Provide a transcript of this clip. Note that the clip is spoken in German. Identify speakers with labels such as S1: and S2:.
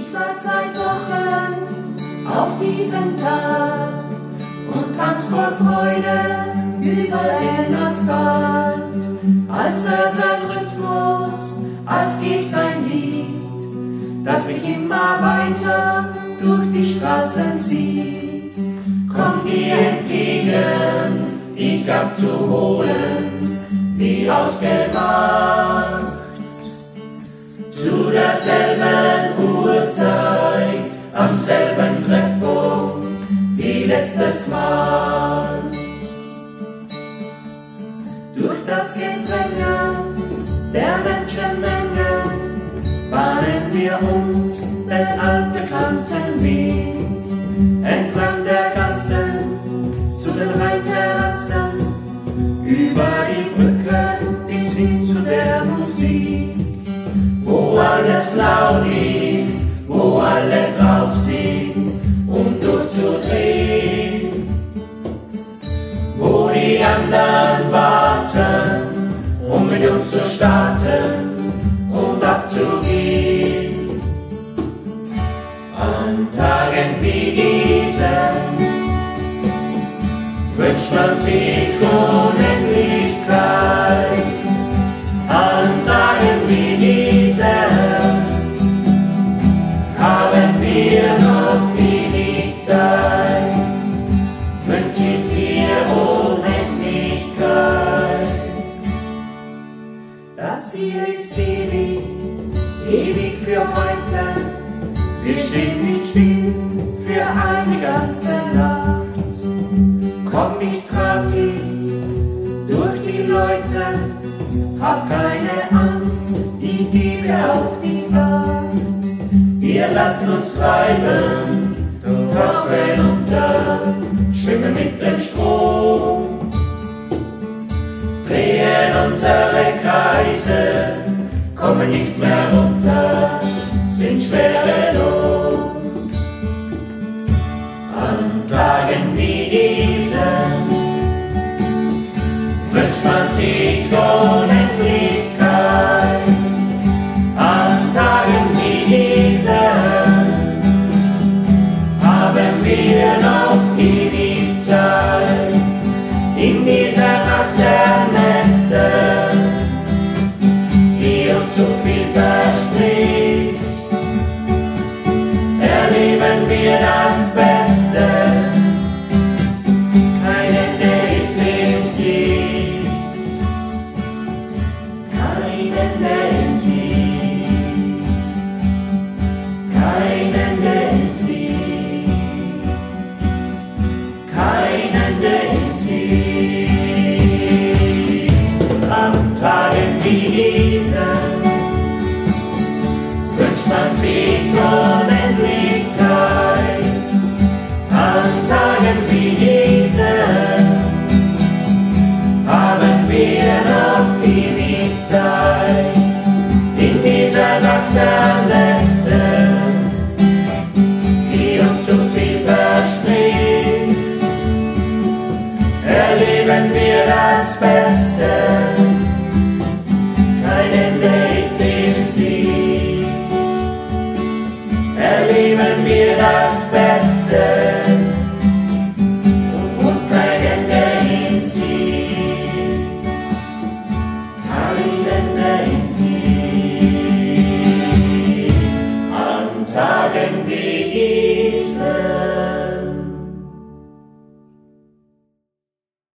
S1: Ich warte seit Wochen auf diesen Tag und tanz vor Freude über den Asphalt. Als sein Rhythmus, als geht sein Lied, das mich immer weiter durch die Straßen zieht. Komm dir entgegen, ich hab zu holen, wie ausgemacht. Zu derselben Uhrzeit, am selben Treffpunkt, wie letztes Mal. Durch das Gedränge der Menschenmenge bahnen wir uns den altbekannten Weg. Entlang der Gassen zu den Rheinterrassen, über die Brücken bis hin zu der Musik. Wo alles laut ist, wo alle drauf sind, um durchzudrehen. Wo die anderen warten, um mit uns zu starten und abzugehen. An Tagen wie diesen wünscht man sich Unendlichkeit. An Tagen wie diesen haben wir noch wenig Zeit. Wünsch ich dir Unendlichkeit. Das hier ist ewig, ewig für heute. Wir stehen nicht still für eine ganze Nacht. Komm, ich trag dich durch die Leute, hab keine Angst, ich gebe auf die Wacht. Wir lassen uns treiben, tauchen unter, schwimmen mit dem Strom, drehen unsere Kreise, kommen nicht mehr runter, sind schwerelos. An Tagen wie diesen wünscht man sich Unendlichkeit. An Tagen wie diesen haben wir noch ewig Zeit. In dieser Nacht der Nächte, die uns so viel verspricht, erleben wir das Beste. Kein Ende ist in Sicht. Kein Ende in Sicht. Kein Ende in Sicht. Kein Ende in Sicht. An Tagen wie diesen wünscht man sich Unendlichkeit. An Tagen wie diesen haben wir noch ewig Zeit. In dieser Nacht der Nächte, die uns so viel verspricht, erleben wir das Beste.